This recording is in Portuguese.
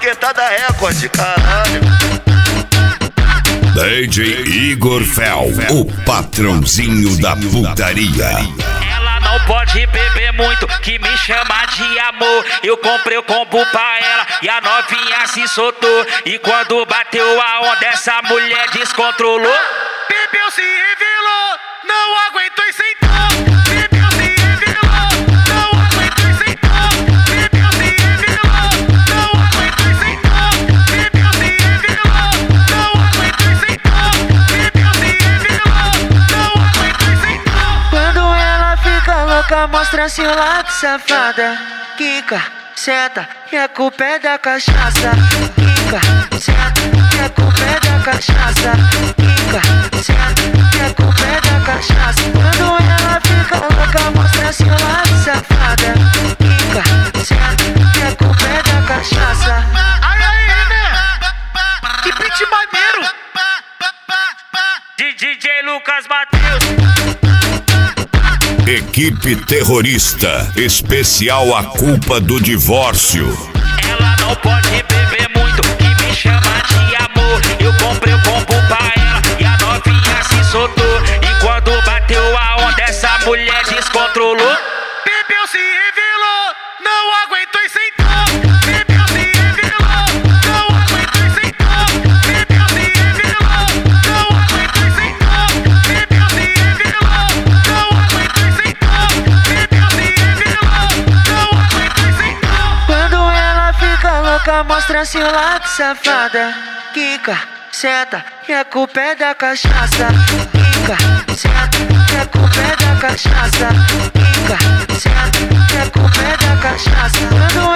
esquentada recorde, caralho. DJ Igor Fel, o patrãozinho da putaria. Ela não pode beber muito, que me chama de amor. Eu comprei o combo pra ela e a novinha se soltou. E quando bateu a onda, essa mulher descontrolou. Bebeu, se revelou, não aguentou e sentou. Bebeu, se revelou, não aguentou e sentou. Bebeu, se revelou, não aguentou e sentou. Bebeu, se revelou, não aguentou e sentou. Bebeu, se revelou, não aguentou e sentou. Quando ela fica louca, mostra seu lado, safada. Quica, senta, e a culpa é da cachaça. Quica, senta, e a culpa é da cachaça. Quica, senta, e a culpa é da cachaça. Quando ela fica louca, mostra seu lado, safada. Quica, senta, e a culpa é da cachaça. Ai, ai, né? Que beat maneiro. DJ Lucas Matheus. Equipe terrorista, especial A Culpa do Divórcio. Ela não pode beber muito, que me chama de amor. Eu comprei o combo pra ela e a novinha se soltou. E quando bateu a onda, essa mulher descontrolou. Bebeu, se revelou, não aguentou e sentou. Bebeu, se revelou, não aguentou e sentou. Bebeu, se revelou, não aguentou e sentou. Bebeu, se revelou, não aguentou e sentou. Bebeu, se revelou, não aguentou e sentou. Quando ela fica louca, mostra seu lado, safada. Quica, senta, e a culpa é da cachaça. Quica, senta, e a culpa é da cachaça. Quica, senta, e a culpa é da cachaça. Quando